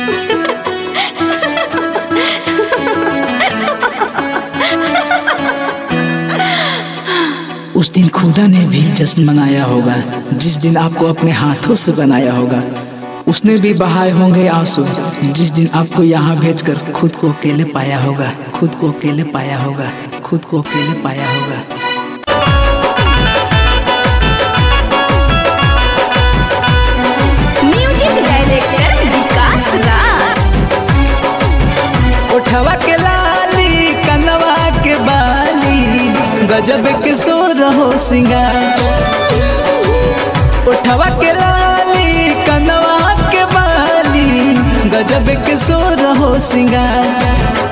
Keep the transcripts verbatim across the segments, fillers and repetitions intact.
उस दिन खुदा ने भी जश्न मनाया होगा जिस दिन आपको अपने हाथों से बनाया होगा। उसने भी बहाए होंगे आंसू जिस दिन आपको यहाँ भेजकर खुद को अकेले पाया होगा, खुद को अकेले पाया होगा, खुद को अकेले पाया होगा। Music director Vikas Raj. उठवा के लाली कनवा के बाली गजब के सो रहो सिंगार। उठवा के लाली कनवा के बाली गजब के सो रहो सिंगार।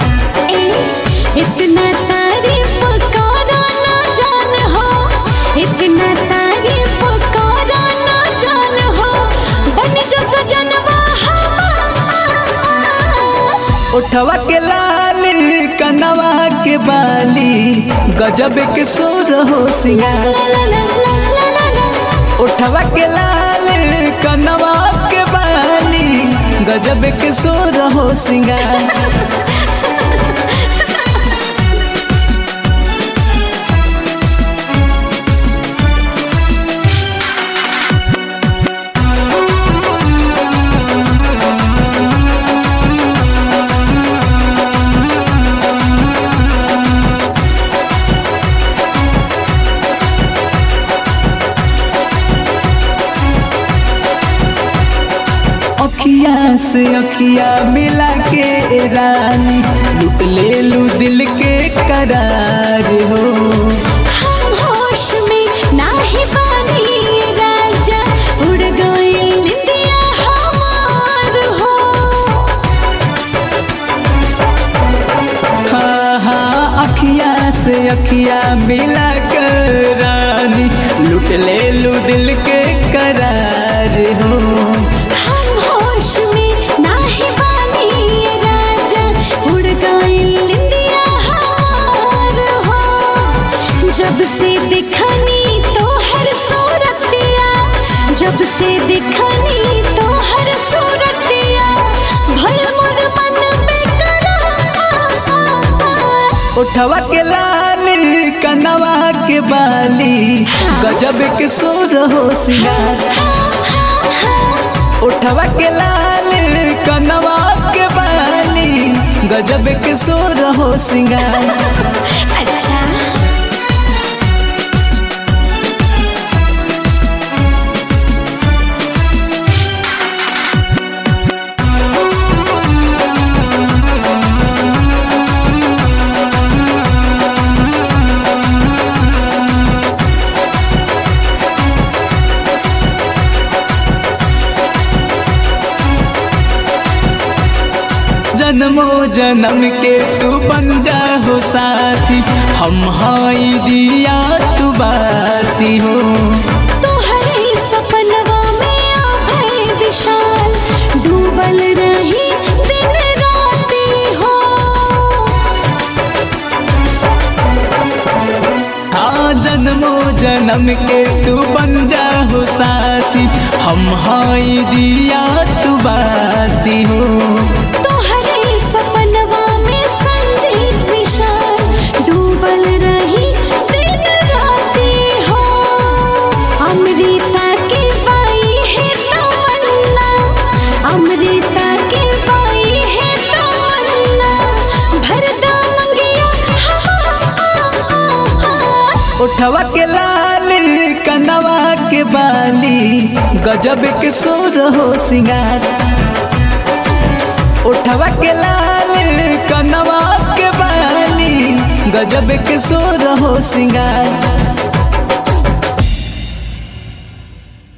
इतना तारीफ करो ना जान हो, इतना तारीफ करो ना जान हो, बन जो सजनवा उठवा के लाली कनवा के बाली गजब के सो रहो सिंगार। उठवा के लाली कनवा के बाली गजब के सो रहो सिंगार। अखिया से अखिया मिला के रानी लुट ले लू दिल के करार हो। हम होश में नाही बानी राजा, उड़ गई निंदिया हमार हो। हाँ हाँ अखिया से अखिया मिला कर रानी लुट ले लू दिल के करार हो। होश में नाही बानी राजा, उड़ गई निंदिया हमार हो। जब से दिखनी तो हर सूरतिया, जब से दिखनी तो हर सूरतिया, भल मोर मन बेकरार। उठवा के लाली कनवा के बाली गजब के सो रहो सिंगार। उठवा के लाली कनवा के बाली गजब के सो रहो सिंगार। अच्छा जन्मो जन्म के तू बन जा हो साथी, हम हाई दिया तू बाती हो। तोहरे सपनवा में अभय विशाल डूबल रही दिन राती हो। हाँ जन्मो जन्म के तू बन जा हो साथी, हम हाई दिया तू बाती हो। सपनवा में संजीत विशाल डूबल रही दिन राती हो। अमृता की बाई है तमन्ना, अमृता की बाई है तमन्ना, भर दामंगिया। उठवा के लाली कनवा के बाली गजब के सो रहो सिंगार। उठवा के लाली कनवा के बाली गजब के सो रहो सिंगार।